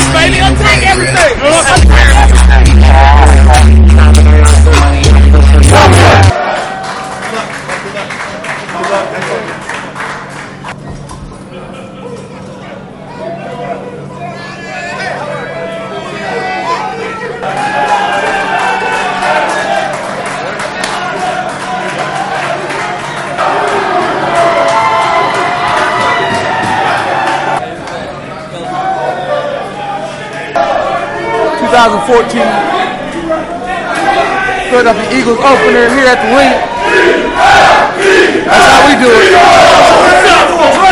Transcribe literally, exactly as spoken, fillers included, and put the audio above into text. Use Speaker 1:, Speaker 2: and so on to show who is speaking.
Speaker 1: baby. Attack everything. twenty fourteen, Philadelphia Eagles opener here at the Link. That's how we do it.